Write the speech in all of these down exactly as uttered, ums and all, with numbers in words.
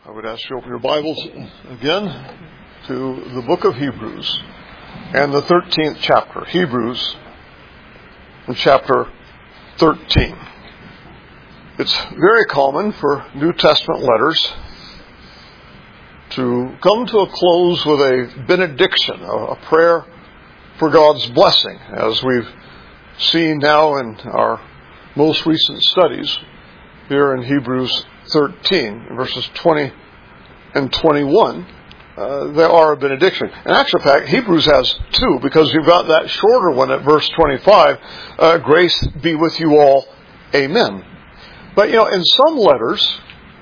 I would ask you to open your Bibles again to the book of Hebrews and the thirteenth chapter. Hebrews in chapter thirteen. It's very common for New Testament letters to come to a close with a benediction, a prayer for God's blessing, as we've seen now in our most recent studies here in Hebrews thirteen, verses twenty and twenty-one. Uh, there are a benediction. In actual fact, Hebrews has two, because you've got that shorter one at verse twenty-five, uh, grace be with you all, amen. But, you know, in some letters,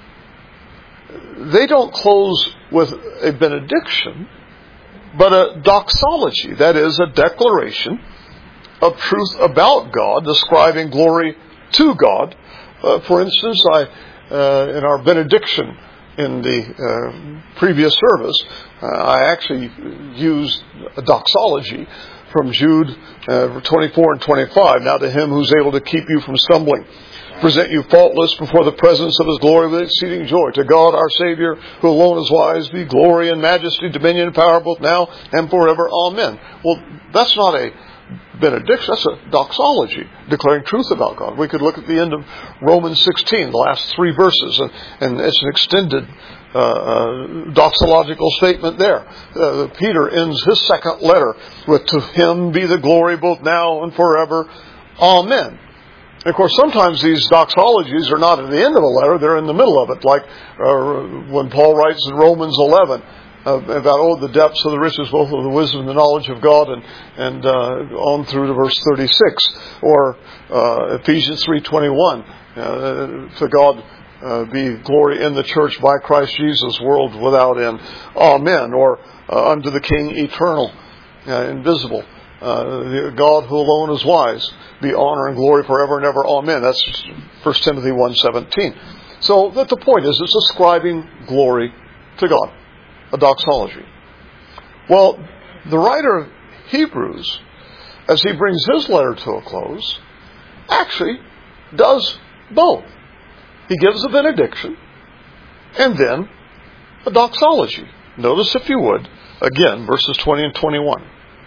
they don't close with a benediction, but a doxology, that is, a declaration of truth about God, describing glory to God. Uh, for instance, I Uh, in our benediction in the uh, previous service, uh, I actually used a doxology from Jude uh, twenty-four and twenty-five. Now to him who's able to keep you from stumbling, present you faultless before the presence of His glory with exceeding joy. To God our Savior, who alone is wise, be glory and majesty, dominion and power both now and forever. Amen. Well, that's not a benediction, that's a doxology, declaring truth about God. We could look at the end of Romans sixteen, the last three verses, and, and it's an extended uh, uh, doxological statement there. Uh, Peter ends his second letter with, to Him be the glory both now and forever. Amen. And of course, sometimes these doxologies are not at the end of a letter, they're in the middle of it, like uh, when Paul writes in Romans eleven, Uh, about, oh, the depths of the riches, both of the wisdom and the knowledge of God, and, and uh, on through to verse thirty-six. Or uh, Ephesians three twenty-one, uh, to God uh, be glory in the church by Christ Jesus, world without end. Amen. Or uh, unto the King eternal, uh, invisible, uh, God who alone is wise, be honor and glory forever and ever. Amen. That's First Timothy one seventeen. So that the point is, it's ascribing glory to God. A doxology. Well, the writer of Hebrews, as he brings his letter to a close, actually does both. He gives a benediction and then a doxology. Notice, if you would, again, verses twenty and twenty-one.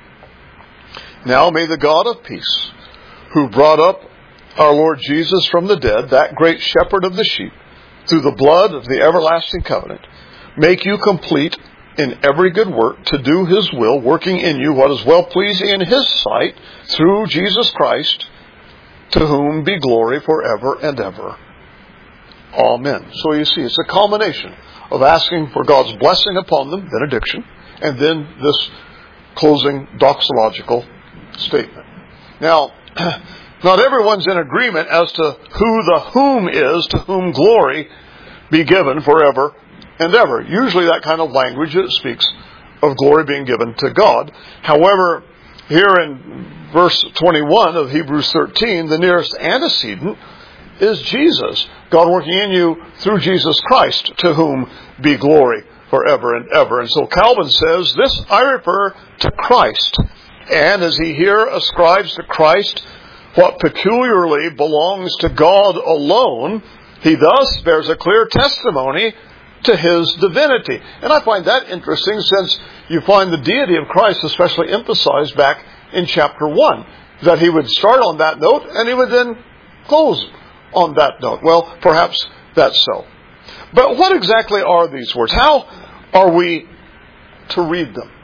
Now may the God of peace, who brought up our Lord Jesus from the dead, that great shepherd of the sheep, through the blood of the everlasting covenant, make you complete in every good work to do His will, working in you what is well-pleasing in His sight, through Jesus Christ, to whom be glory forever and ever. Amen. So you see, it's a combination of asking for God's blessing upon them, benediction, and then this closing doxological statement. Now, not everyone's in agreement as to who the whom is, to whom glory be given forever and ever. Usually that kind of language, it speaks of glory being given to God. However, here in verse twenty-one of Hebrews thirteen, the nearest antecedent is Jesus. God working in you through Jesus Christ, to whom be glory forever and ever. And so Calvin says, this I refer to Christ. And as he here ascribes to Christ what peculiarly belongs to God alone, he thus bears a clear testimony to His divinity. And I find that interesting, since you find the deity of Christ especially emphasized back in chapter one, that He would start on that note and He would then close on that note. Well, perhaps that's so. But what exactly are these words? How are we to read them?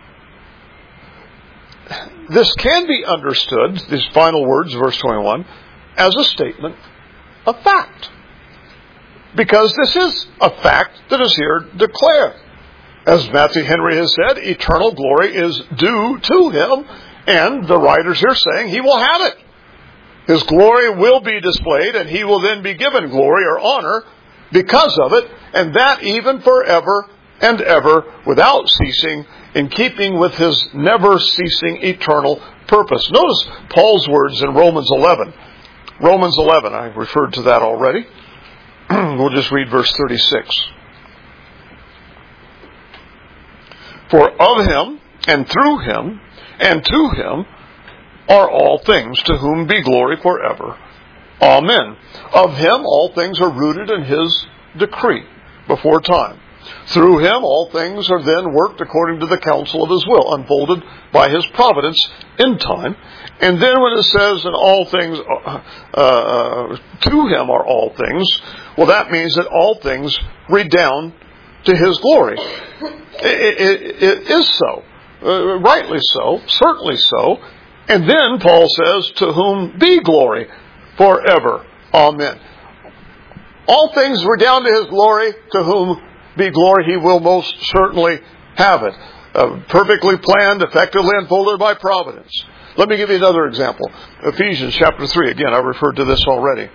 This can be understood, these final words, verse twenty-one, as a statement of fact. Because this is a fact that is here declared. As Matthew Henry has said, eternal glory is due to Him, and the writer's here saying He will have it. His glory will be displayed, and He will then be given glory or honor because of it, and that even forever and ever, without ceasing, in keeping with His never-ceasing eternal purpose. Notice Paul's words in Romans eleven. Romans eleven, I referred to that already. We'll just read verse thirty-six. For of Him, and through Him, and to Him, are all things, to whom be glory forever. Amen. Of Him all things are rooted in His decree before time. Through him, all things are then worked according to the counsel of his will, unfolded by his providence in time. And then when it says, and all things, uh, uh, to him are all things, well, that means that all things redound to his glory. It, it, it is so. Uh, rightly so. Certainly so. And then Paul says, to whom be glory forever. Amen. All things redound to his glory, to whom be glory. He will most certainly have it. Uh, perfectly planned, effectively unfolded by providence. Let me give you another example. Ephesians chapter three. Again, I referred to this already.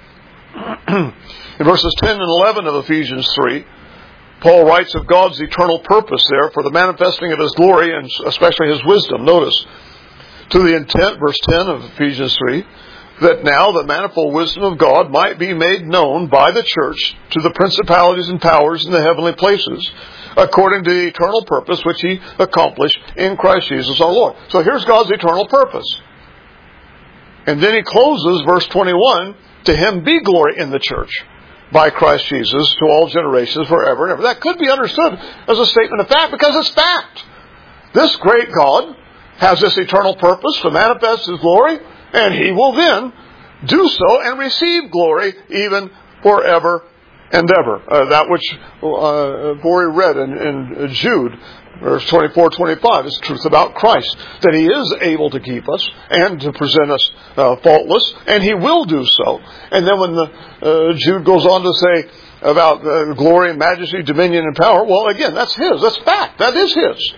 In verses ten and eleven of Ephesians three, Paul writes of God's eternal purpose there for the manifesting of his glory and especially his wisdom. Notice, to the intent, verse ten of Ephesians three, that now the manifold wisdom of God might be made known by the church to the principalities and powers in the heavenly places, according to the eternal purpose which he accomplished in Christ Jesus our Lord. So here's God's eternal purpose. And then he closes verse twenty-one, to him be glory in the church by Christ Jesus to all generations forever and ever. That could be understood as a statement of fact because it's fact. This great God has this eternal purpose to manifest his glory, and he will then do so and receive glory even forever and ever. Uh, that which uh, Bori read in, in Jude, verse twenty-four twenty-five, is truth about Christ. That he is able to keep us and to present us uh, faultless, and he will do so. And then when the uh, Jude goes on to say about uh, glory and majesty, dominion and power, well, again, that's his. That's fact. That is his.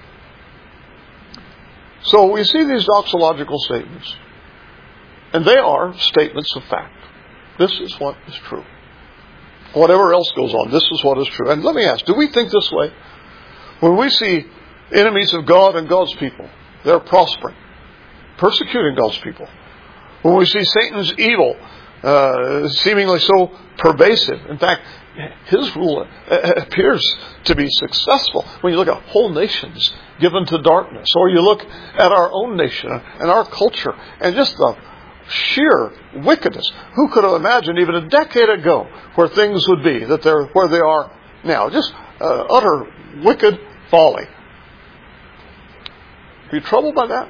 So we see these doxological statements. And they are statements of fact. This is what is true. Whatever else goes on, this is what is true. And let me ask, do we think this way? When we see enemies of God and God's people, they're prospering, persecuting God's people. When we see Satan's evil uh, seemingly so pervasive, in fact, his rule appears to be successful. When you look at whole nations given to darkness, or you look at our own nation and our culture, and just the sheer wickedness. Who could have imagined even a decade ago where things would be, that they're where they are now? Just uh, utter wicked folly. Are you troubled by that?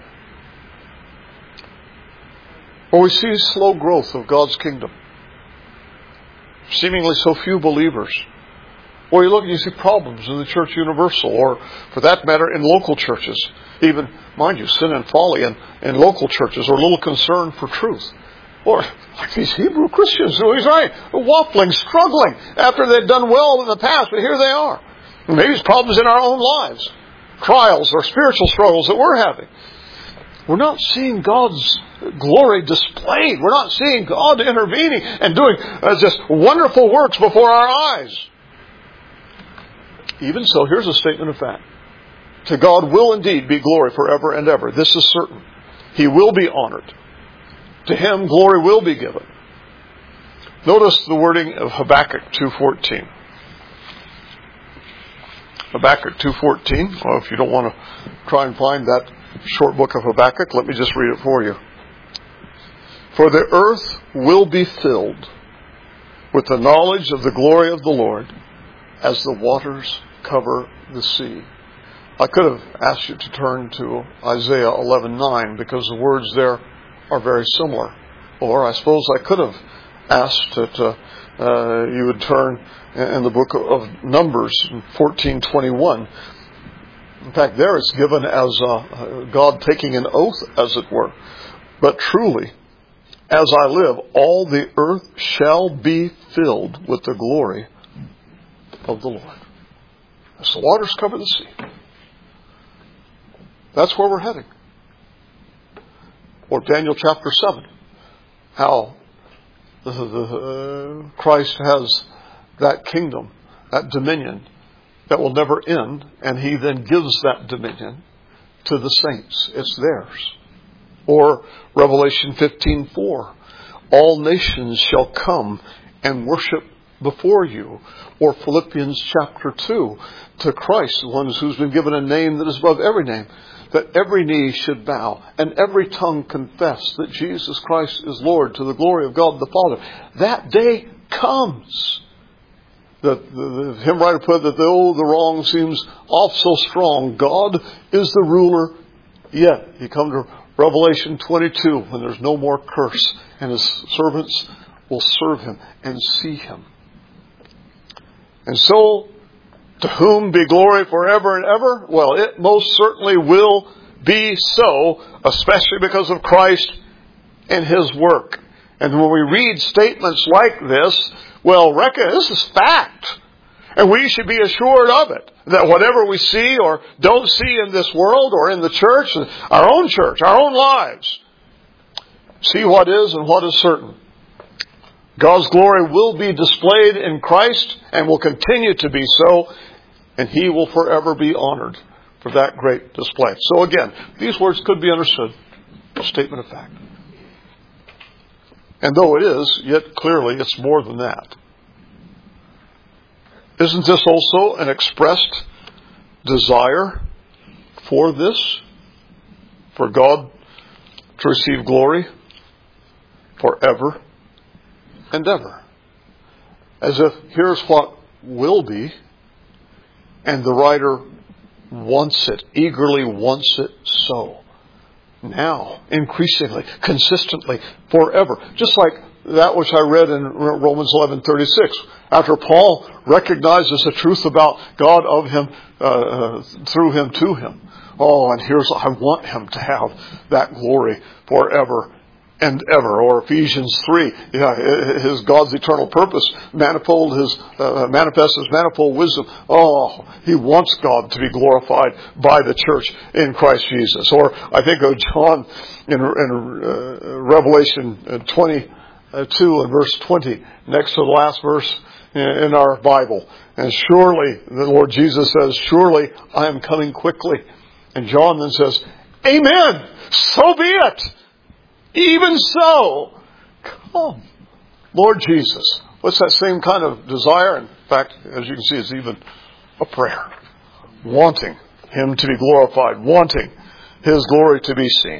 Or we see slow growth of God's kingdom. Seemingly so few believers. Or you look and you see problems in the church universal, or for that matter in local churches. Even, mind you, sin and folly in, in local churches, or little concern for truth. Or like these Hebrew Christians who he's right, waffling, struggling after they'd done well in the past, but here they are. Maybe it's problems in our own lives. Trials or spiritual struggles that we're having. We're not seeing God's glory displayed. We're not seeing God intervening and doing uh, just wonderful works before our eyes. Even so, here's a statement of fact. To God will indeed be glory forever and ever. This is certain. He will be honored. To him glory will be given. Notice the wording of Habakkuk two fourteen. Habakkuk two fourteen. Well, if you don't want to try and find that short book of Habakkuk, let me just read it for you. For the earth will be filled with the knowledge of the glory of the Lord as the waters cover the sea. I could have asked you to turn to Isaiah eleven nine because the words there are very similar. Or I suppose I could have asked that uh, uh, you would turn in the book of Numbers fourteen twenty-one. In fact, there it's given as uh, God taking an oath, as it were. But truly, as I live, all the earth shall be filled with the glory of the Lord. As the waters cover the sea. That's where we're heading. Or Daniel chapter seven. How the, the, uh, Christ has that kingdom, that dominion that will never end, and he then gives that dominion to the saints. It's theirs. Or Revelation fifteen four. All nations shall come and worship before you. Or Philippians chapter two. To Christ, the one who's been given a name that is above every name, that every knee should bow and every tongue confess that Jesus Christ is Lord, to the glory of God the Father. That day comes. that the, the hymn writer put that though the wrong seems oft so strong, God is the ruler yet. You come to Revelation twenty-two when there's no more curse and His servants will serve Him and see Him. And so, to whom be glory forever and ever? Well, it most certainly will be so, especially because of Christ and His work. And when we read statements like this, well, reckon this is fact. And we should be assured of it. That whatever we see or don't see in this world or in the church, our own church, our own lives, see what is and what is certain. God's glory will be displayed in Christ and will continue to be so, and He will forever be honored for that great display. So again, these words could be understood as a statement of fact. And though it is, yet clearly it's more than that. Isn't this also an expressed desire for this? For God to receive glory forever and ever. As if here's what will be, and the writer wants it, eagerly wants it so. Now, increasingly, consistently, forever. Just like that which I read in Romans eleven thirty-six. After Paul recognizes the truth about God of Him, uh, through Him, to Him. Oh, and here's, I want Him to have that glory forever and ever. Or Ephesians three, yeah, His God's eternal purpose, manifold His uh, manifests His manifold wisdom. Oh, He wants God to be glorified by the church in Christ Jesus. Or I think of John in, in uh, Revelation twenty-two and verse twenty, next to the last verse in our Bible. And surely, the Lord Jesus says, surely I am coming quickly. And John then says, Amen, so be it. Even so, come, Lord Jesus. What's that same kind of desire? In fact, as you can see, it's even a prayer. Wanting Him to be glorified. Wanting His glory to be seen.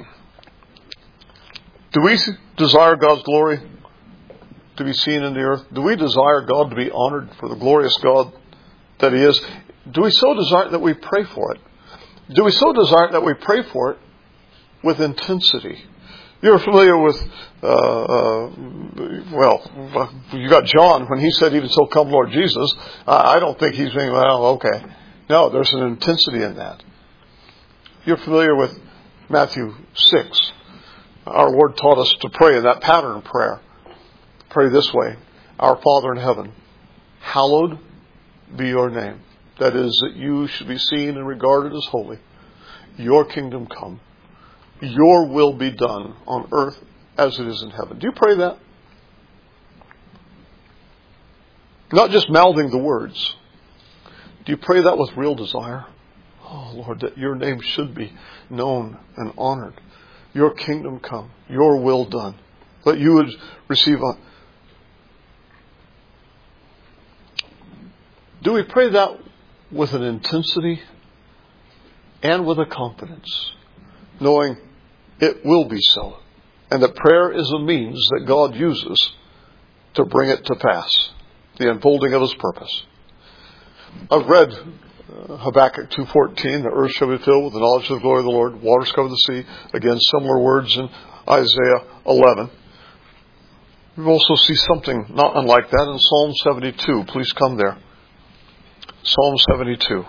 Do we desire God's glory to be seen in the earth? Do we desire God to be honored for the glorious God that He is? Do we so desire that we pray for it? Do we so desire that we pray for it with intensity? You're familiar with, uh, uh, well, you got John when he said, even so come Lord Jesus. I don't think he's saying, well, okay. No, there's an intensity in that. You're familiar with Matthew six. Our Lord taught us to pray in that pattern of prayer. Pray this way, Our Father in heaven, hallowed be your name. That is, that you should be seen and regarded as holy. Your kingdom come. Your will be done on earth as it is in heaven. Do you pray that? Not just mouthing the words. Do you pray that with real desire? Oh, Lord, that your name should be known and honored. Your kingdom come. Your will done. That you would receive a... Do we pray that with an intensity and with a confidence, knowing it will be so, and that prayer is a means that God uses to bring it to pass, the unfolding of His purpose? I've read uh, Habakkuk two fourteen, the earth shall be filled with the knowledge of the glory of the Lord, waters cover the sea. Again, similar words in Isaiah eleven. We also see something not unlike that in Psalm seventy-two. Please come there. Psalm seventy-two.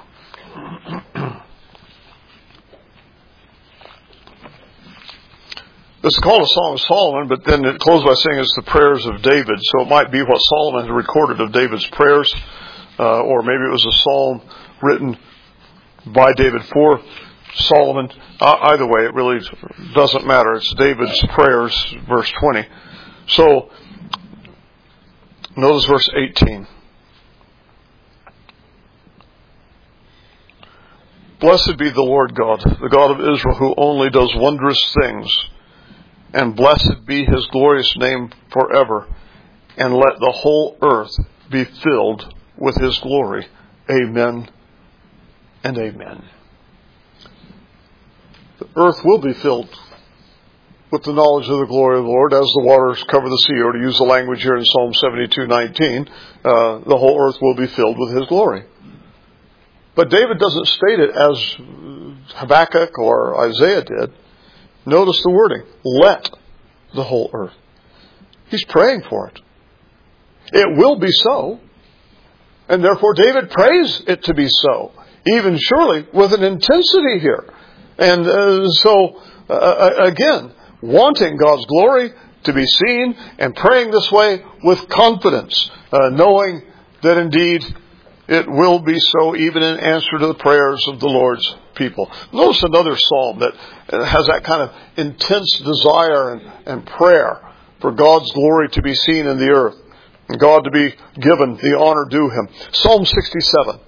This is called a Song of Solomon, but then it closed by saying it's the prayers of David. So it might be what Solomon had recorded of David's prayers, uh, or maybe it was a psalm written by David for Solomon. Uh, either way, it really doesn't matter. It's David's prayers, verse twenty. So, notice verse eighteen. Blessed be the Lord God, the God of Israel, who only does wondrous things. And blessed be His glorious name forever. And let the whole earth be filled with His glory. Amen and amen. The earth will be filled with the knowledge of the glory of the Lord, as the waters cover the sea, or to use the language here in Psalm seventy-two nineteen, uh, the whole earth will be filled with His glory. But David doesn't state it as Habakkuk or Isaiah did. Notice the wording, let the whole earth. He's praying for it. It will be so. And therefore David prays it to be so, even surely with an intensity here. And uh, so, uh, again, wanting God's glory to be seen and praying this way with confidence, uh, knowing that indeed it will be so, even in answer to the prayers of the Lord's people. Notice another psalm that has that kind of intense desire and, and prayer for God's glory to be seen in the earth, and God to be given the honor due Him. Psalm sixty-seven.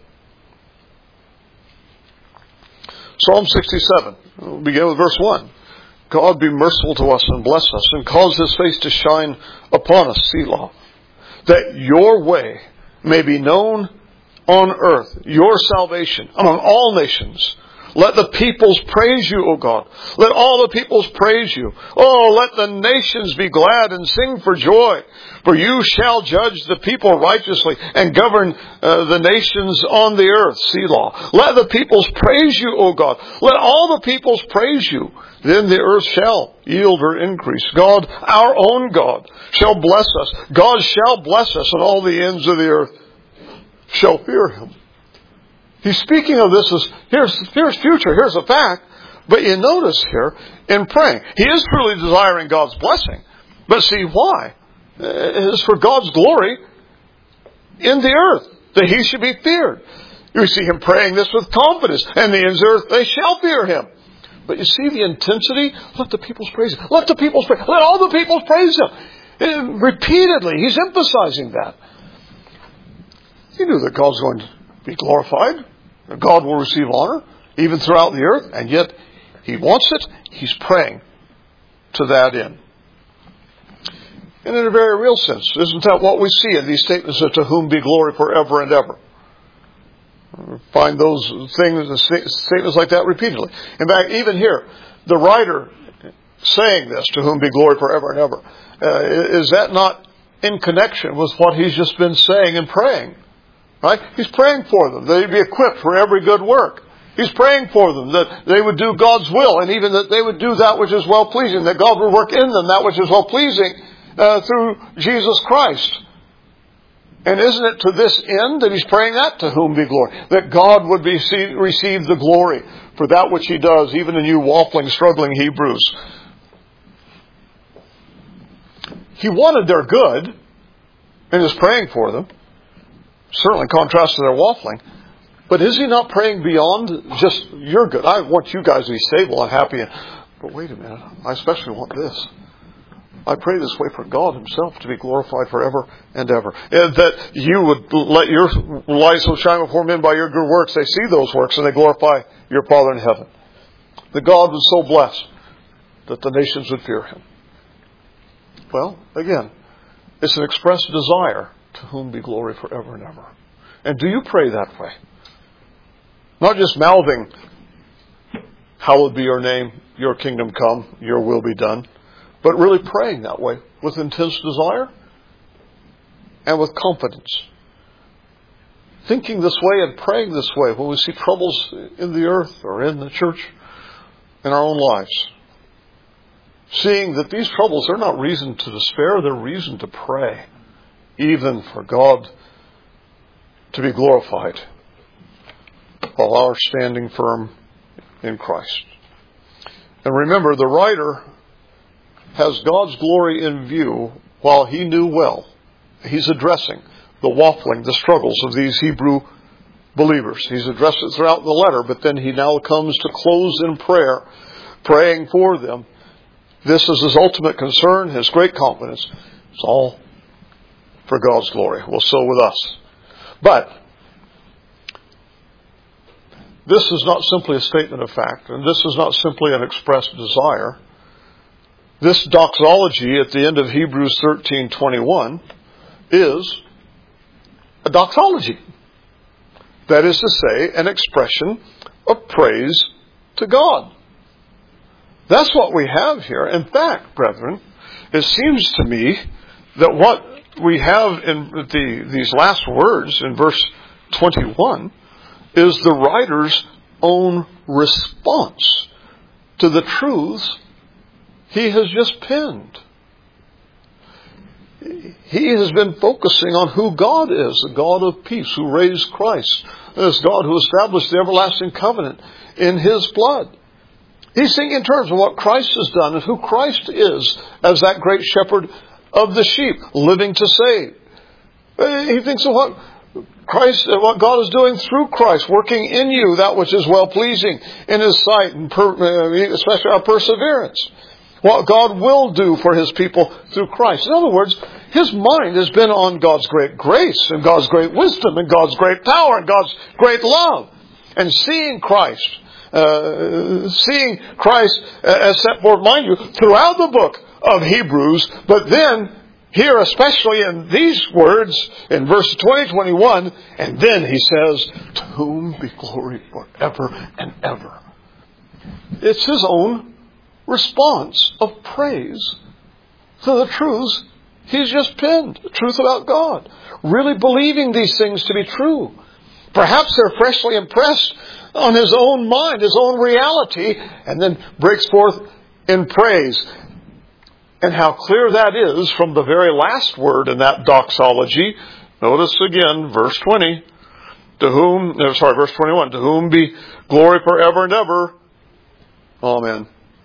Psalm sixty-seven. We'll begin with verse one. God be merciful to us and bless us, and cause His face to shine upon us, Selah, that your way may be known on earth, your salvation among all nations. Let the peoples praise you, O God. Let all the peoples praise you. Oh, let the nations be glad and sing for joy. For you shall judge the people righteously and govern uh, the nations on the earth, Selah. Let the peoples praise you, O God. Let all the peoples praise you. Then the earth shall yield her increase. God, our own God, shall bless us. God shall bless us, and all the ends of the earth shall fear Him. He's speaking of this as, here's, here's future, here's a fact. But you notice here, in praying, he is truly desiring God's blessing. But see why? It is for God's glory in the earth, that He should be feared. You see him praying this with confidence. And the ends of the earth, they shall fear Him. But you see the intensity? Let the peoples praise Him. Let the peoples praise Him. Let all the peoples praise Him. And repeatedly, he's emphasizing that. He knew that God's going to be glorified. God will receive honor, even throughout the earth. And yet, he wants it. He's praying to that end. And in a very real sense, isn't that what we see in these statements of to whom be glory forever and ever? We find those things, statements like that repeatedly. In fact, even here, the writer saying this, to whom be glory forever and ever, uh, is that not in connection with what he's just been saying and praying? Right? He's praying for them, that they'd be equipped for every good work. He's praying for them, that they would do God's will, and even that they would do that which is well-pleasing, that God would work in them that which is well-pleasing uh, through Jesus Christ. And isn't it to this end that he's praying that? To whom be glory. That God would be, receive the glory for that which He does, even in you waffling, struggling Hebrews. He wanted their good, and is praying for them. Certainly in contrast to their waffling. But is he not praying beyond just your good? I want you guys to be stable and happy. But wait a minute. I especially want this. I pray this way for God Himself to be glorified forever and ever. And that you would let your light so shine before men by your good works. They see those works and they glorify your Father in heaven. That God was so blessed that the nations would fear Him. Well, again, it's an expressed desire. To whom be glory forever and ever. And do you pray that way? Not just mouthing, hallowed be your name, your kingdom come, your will be done. But really praying that way with intense desire and with confidence. Thinking this way and praying this way when we see troubles in the earth or in the church, in our own lives. Seeing that these troubles are not reason to despair, they're reason to pray. Even for God to be glorified while our standing firm in Christ. And remember, the writer has God's glory in view while he knew well. He's addressing the waffling, the struggles of these Hebrew believers. He's addressed it throughout the letter, but then he now comes to close in prayer, praying for them. This is his ultimate concern, his great confidence. It's all for God's glory. Well, so with us. But this is not simply a statement of fact, and this is not simply an expressed desire. This doxology at the end of Hebrews thirteen twenty-one is a doxology. That is to say, an expression of praise to God. That's what we have here. In fact, brethren, it seems to me that what we have in the, these last words in verse twenty-one is the writer's own response to the truths he has just penned. He has been focusing on who God is, the God of peace who raised Christ, this God who established the everlasting covenant in His blood. He's thinking in terms of what Christ has done and who Christ is as that great shepherd of the sheep, living to save. He thinks of what Christ, what God is doing through Christ, working in you that which is well-pleasing in His sight, and per, especially our perseverance. What God will do for His people through Christ. In other words, his mind has been on God's great grace and God's great wisdom and God's great power and God's great love. And seeing Christ, uh, seeing Christ as set forth, mind you, throughout the book of Hebrews, but then here, especially in these words, in verse twenty, twenty-one, and then he says, to whom be glory forever and ever. It's his own response of praise to the truths he's just penned, the truth about God. Really believing these things to be true. Perhaps they're freshly impressed on his own mind, his own reality, and then breaks forth in praise. And how clear that is from the very last word in that doxology. Notice again, verse twenty. To whom, no, sorry, verse twenty-one. To whom be glory forever and ever. Amen.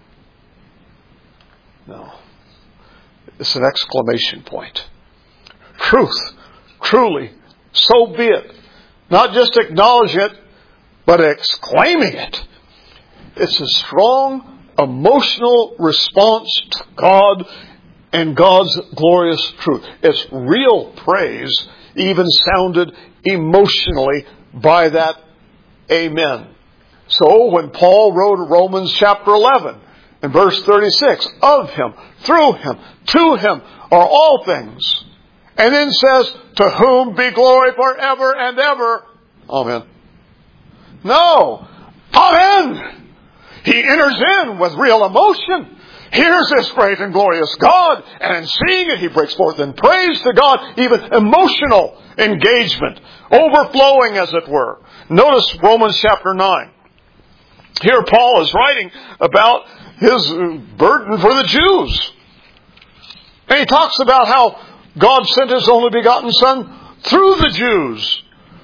No. It's an exclamation point. Truth. Truly. So be it. Not just acknowledging it, but exclaiming it. It's a strong emotional response to God and God's glorious truth. It's real praise, even sounded emotionally by that amen. So when Paul wrote Romans chapter eleven, in verse thirty-six, of Him, through Him, to Him are all things. And then says, to whom be glory forever and ever. Amen. No. Amen. He enters in with real emotion. Here's this great and glorious God. And in seeing it, he breaks forth in praise to God. Even emotional engagement. Overflowing, as it were. Notice Romans chapter nine. Here Paul is writing about his burden for the Jews. And he talks about how God sent His only begotten Son through the Jews.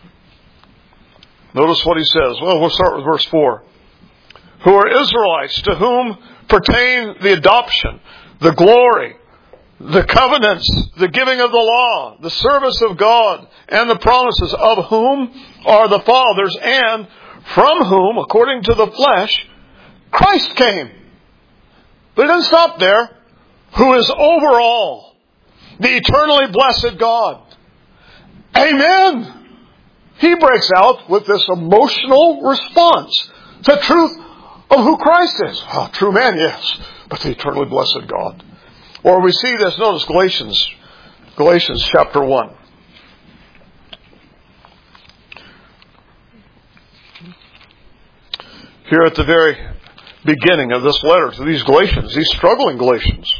Notice what he says. Well, we'll start with verse four. Who are Israelites, to whom pertain the adoption, the glory, the covenants, the giving of the law, the service of God, and the promises, of whom are the fathers, and from whom, according to the flesh, Christ came. But it doesn't stop there. Who is over all, the eternally blessed God. Amen. He breaks out with this emotional response to the truth of who Christ is. Oh, true man, yes, but the eternally blessed God. Or we see this, notice Galatians, Galatians chapter one. Here at the very beginning of this letter to these Galatians, these struggling Galatians.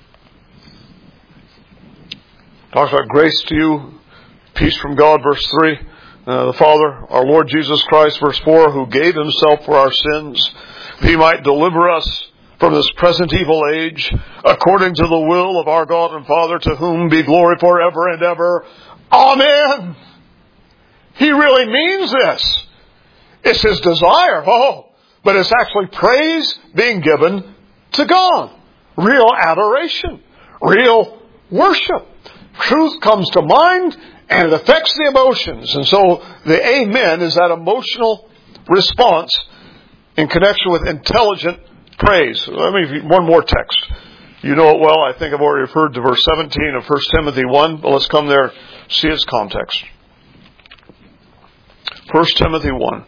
Talks about grace to you, peace from God, verse three. Uh, the Father, our Lord Jesus Christ, verse four, who gave Himself for our sins, that He might deliver us from this present evil age, according to the will of our God and Father, to whom be glory forever and ever. Amen. He really means this. It's His desire. Oh, but it's actually praise being given to God. Real adoration. Real worship. Truth comes to mind and it affects the emotions. And so the amen is that emotional response in connection with intelligent praise. Let me one more text. You know it well. I think I've already referred to verse seventeen of First Timothy one. But let's come there and see its context. First Timothy one.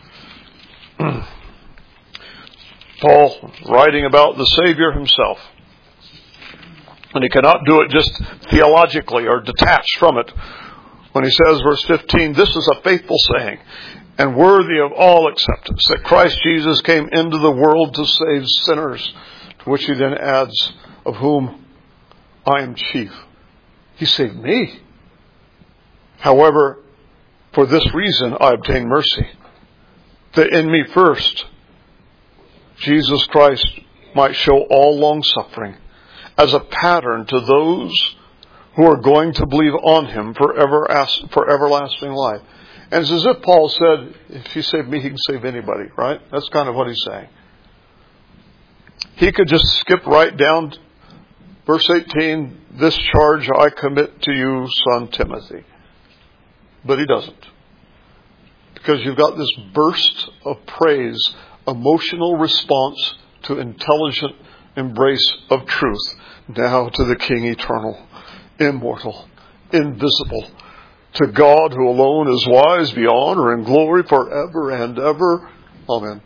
Paul writing about the Savior Himself. And he cannot do it just theologically or detached from it. When he says, verse fifteen, this is a faithful saying and worthy of all acceptance, that Christ Jesus came into the world to save sinners, to which he then adds, of whom I am chief. He saved me. However, for this reason I obtained mercy, that in me first Jesus Christ might show all long-suffering as a pattern to those who are going to believe on him for, ever, for everlasting life. And it's as if Paul said, if he saved me, he can save anybody, right? That's kind of what he's saying. He could just skip right down to verse eighteen, this charge I commit to you, son Timothy. But he doesn't. Because you've got this burst of praise, emotional response to intelligent embrace of truth. Now to the King eternal, immortal, invisible, to God who alone is wise, be honor and glory forever and ever. Amen.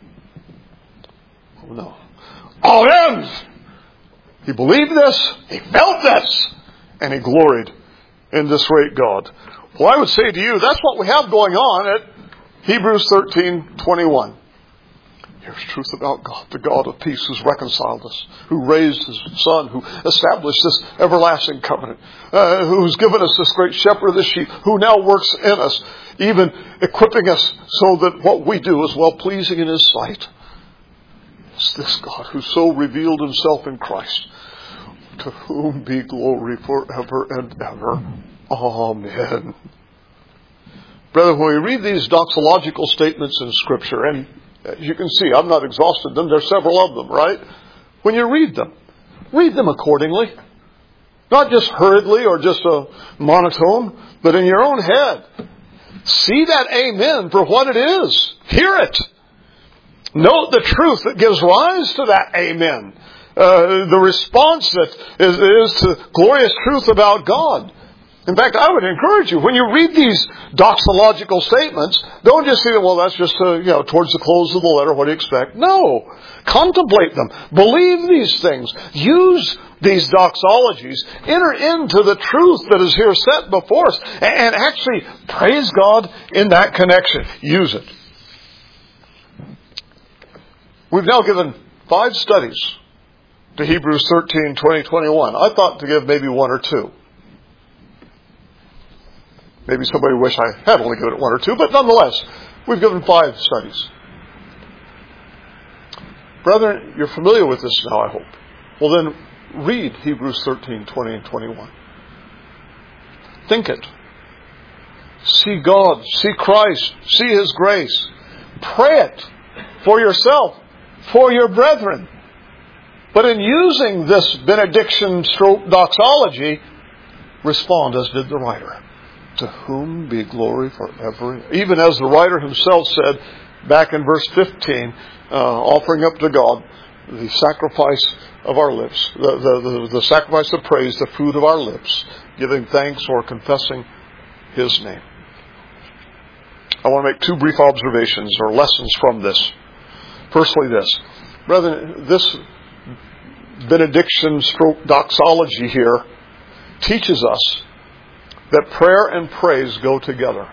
Oh no. Amen! He believed this, he felt this, and he gloried in this great God. Well, I would say to you, that's what we have going on at Hebrews thirteen twenty-one. Here's truth about God, the God of peace who's reconciled us, who raised his Son, who established this everlasting covenant, uh, who's given us this great shepherd of the sheep, who now works in us, even equipping us so that what we do is well-pleasing in his sight. It's this God who so revealed himself in Christ, to whom be glory forever and ever. Amen. Brethren, when we read these doxological statements in Scripture, and as you can see, I've not exhausted them. There's several of them, right? When you read them, read them accordingly. Not just hurriedly or just a monotone, but in your own head. See that amen for what it is. Hear it. Note the truth that gives rise to that amen. Uh, the response that is, is to glorious truth about God. In fact, I would encourage you, when you read these doxological statements, don't just say, well, that's just uh, you know towards the close of the letter, what do you expect? No. Contemplate them. Believe these things. Use these doxologies. Enter into the truth that is here set before us. And actually praise God in that connection. Use it. We've now given five studies to Hebrews thirteen, twenty, twenty-one. I thought to give maybe one or two. Maybe somebody wish I had only given it one or two, but nonetheless, we've given five studies. Brethren, you're familiar with this now, I hope. Well then, read Hebrews thirteen, twenty, and twenty-one. Think it. See God, see Christ, see His grace. Pray it for yourself, for your brethren. But in using this benediction stroke doxology, respond as did the writer. To whom be glory forever. Even as the writer himself said back in verse fifteen, uh, offering up to God the sacrifice of our lips, the, the, the, the sacrifice of praise, the fruit of our lips, giving thanks or confessing His name. I want to make two brief observations or lessons from this. Firstly this. Brethren, this benediction stroke doxology here teaches us that prayer and praise go together.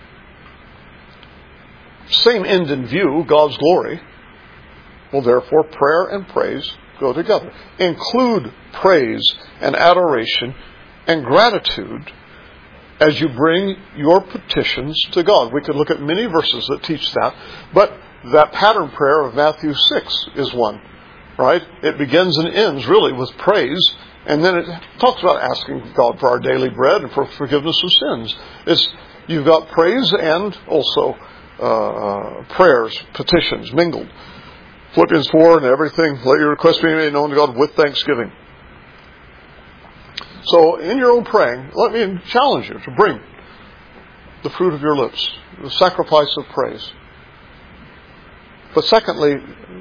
Same end in view, God's glory. Well, therefore, prayer and praise go together. Include praise and adoration and gratitude as you bring your petitions to God. We could look at many verses that teach that, but that pattern prayer of Matthew six is one, right? It begins and ends really with praise. And then it talks about asking God for our daily bread and for forgiveness of sins. It's, you've got praise and also uh, prayers, petitions, mingled. Philippians four and everything, let your requests be made known to God with thanksgiving. So in your own praying, let me challenge you to bring the fruit of your lips, the sacrifice of praise. But secondly,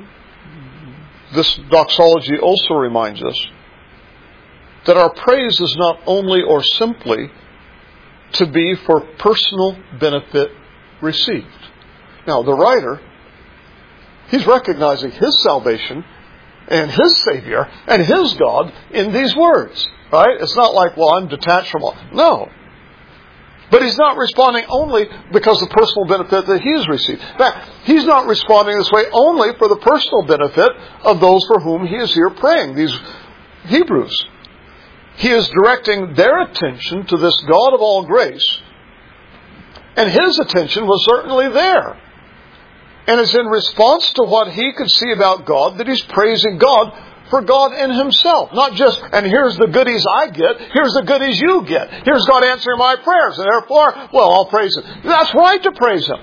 this doxology also reminds us that our praise is not only or simply to be for personal benefit received. Now, the writer, he's recognizing his salvation and his Savior and his God in these words, right? It's not like, well, I'm detached from all. No. But He's not responding only because of the personal benefit that He has received. In fact, He's not responding this way only for the personal benefit of those for whom He is here praying, these Hebrews. He is directing their attention to this God of all grace. And His attention was certainly there. And it's in response to what he could see about God that he's praising God for God in Himself. Not just, and here's the goodies I get, here's the goodies you get. Here's God answering my prayers, and therefore, well, I'll praise Him. That's right to praise Him.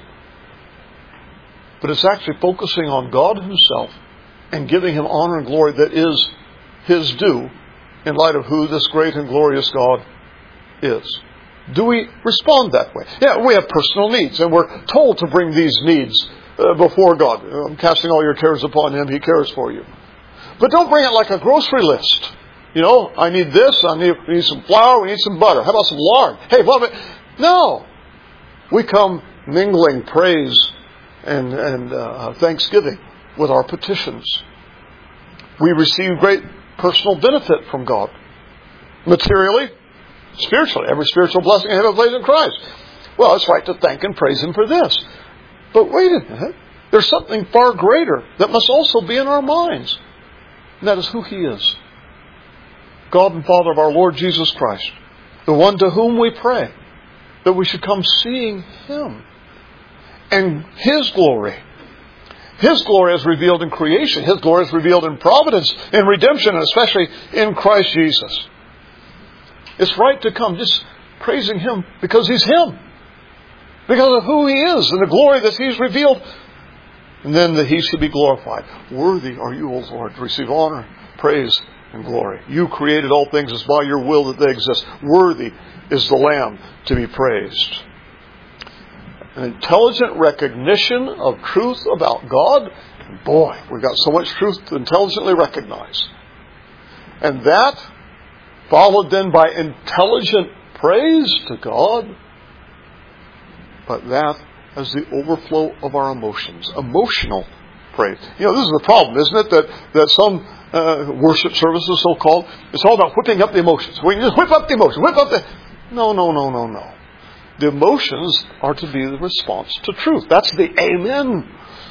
But it's actually focusing on God Himself and giving Him honor and glory that is His due in light of who this great and glorious God is. Do we respond that way? Yeah, we have personal needs, and we're told to bring these needs uh, before God. I'm casting all your cares upon Him, He cares for you. But don't bring it like a grocery list. You know, I need this, I need, we need some flour, we need some butter. How about some lard? Hey, what? No. We come mingling praise and, and uh, thanksgiving with our petitions. We receive great personal benefit from God. Materially, spiritually. Every spiritual blessing I have a place in Christ. Well, it's right to thank and praise Him for this. But wait a minute. There's something far greater that must also be in our minds. And that is who He is. God and Father of our Lord Jesus Christ. The one to whom we pray. That we should come seeing Him. And His glory. His glory is revealed in creation. His glory is revealed in providence, in redemption, and especially in Christ Jesus. It's right to come just praising Him because He's Him. Because of who He is and the glory that He's revealed. And then that He should be glorified. Worthy are you, O Lord, to receive honor, praise, and glory. You created all things. It's by your will that they exist. Worthy is the Lamb to be praised. An intelligent recognition of truth about God. Boy, we've got so much truth to intelligently recognize. And that, followed then by intelligent praise to God. But that as the overflow of our emotions. Emotional praise. You know, this is the problem, isn't it? That, that some uh, worship services, so-called, it's all about whipping up the emotions. We just whip up the emotions. Whip up the... No, no, no, no, no. The emotions are to be the response to truth. That's the amen.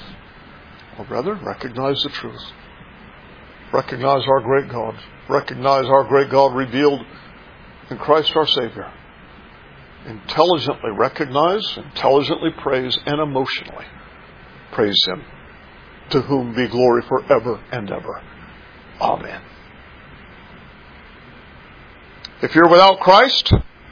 Or rather, recognize the truth. Recognize our great God. Recognize our great God revealed in Christ our Savior. Intelligently recognize, intelligently praise, and emotionally praise Him, to whom be glory forever and ever. Amen. If you're without Christ,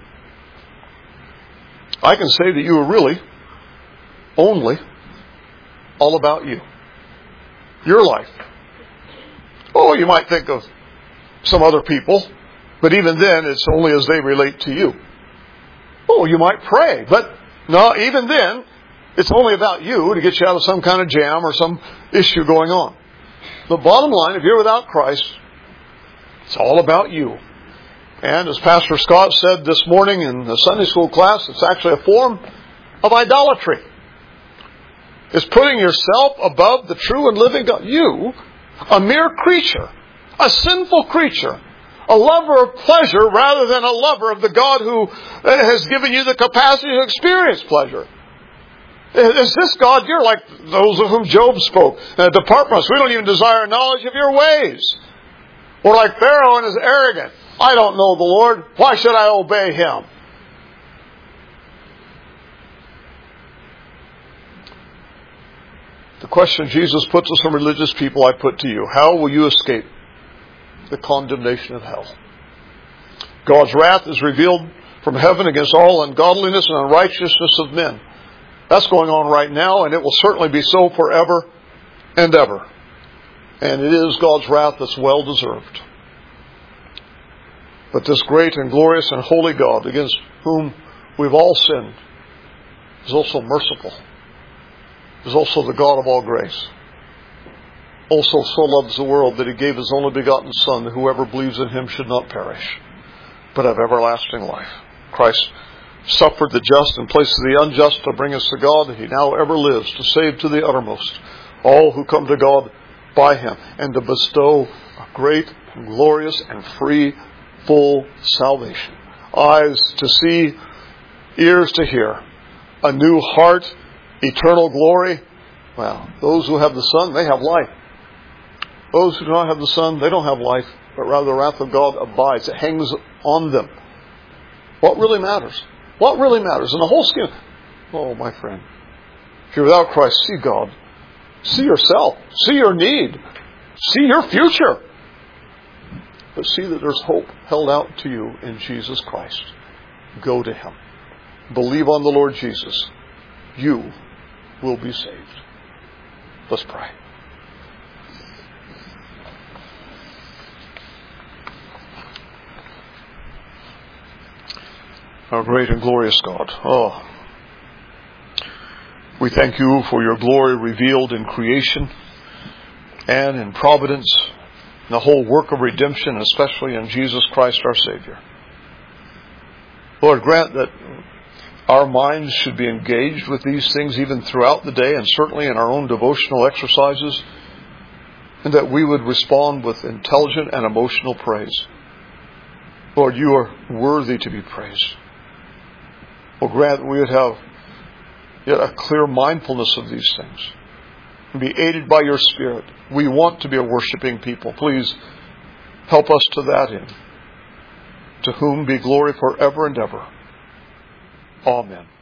I can say that you are really only all about you. Your life. Oh, you might think of some other people, but even then it's only as they relate to you. Oh, you might pray, but no, even then, it's only about you to get you out of some kind of jam or some issue going on. The bottom line, if you're without Christ, it's all about you. And as Pastor Scott said this morning in the Sunday school class, it's actually a form of idolatry. It's putting yourself above the true and living God. You, a mere creature, a sinful creature, a lover of pleasure rather than a lover of the God who has given you the capacity to experience pleasure. Is this God? You're like those of whom Job spoke. Uh, Depart from us. We don't even desire knowledge of your ways. Or like Pharaoh and his arrogant. I don't know the Lord. Why should I obey Him? The question Jesus puts to some religious people, I put to you. How will you escape the condemnation of hell? God's wrath is revealed from heaven against all ungodliness and unrighteousness of men. That's going on right now, and it will certainly be so forever and ever. And it is God's wrath that's well deserved. But this great and glorious and holy God, against whom we've all sinned, is also merciful. Is also the God of all grace. Also so loves the world that He gave His only begotten Son, that whoever believes in Him should not perish, but have everlasting life. Christ suffered the just in place of the unjust to bring us to God, and He now ever lives to save to the uttermost all who come to God by Him, and to bestow a great, and glorious, and free, full salvation. Eyes to see ears to hear, a new heart, eternal glory. Well, those who have the Son, they have life. Those who do not have the Son, they don't have life, but rather the wrath of God abides. It hangs on them. What really matters? What really matters in the whole scheme? Oh, my friend, if you're without Christ, see God. See yourself. See your need. See your future. But see that there's hope held out to you in Jesus Christ. Go to Him. Believe on the Lord Jesus. You will be saved. Let's pray. Our great and glorious God. Oh, we thank you for your glory revealed in creation and in providence, in the whole work of redemption, especially in Jesus Christ our Savior. Lord, grant that our minds should be engaged with these things even throughout the day and certainly in our own devotional exercises, and that we would respond with intelligent and emotional praise. Lord, you are worthy to be praised. Well, grant that we would have yet a clear mindfulness of these things and be aided by your Spirit. We want to be a worshiping people. Please help us to that end. To whom be glory forever and ever. Amen.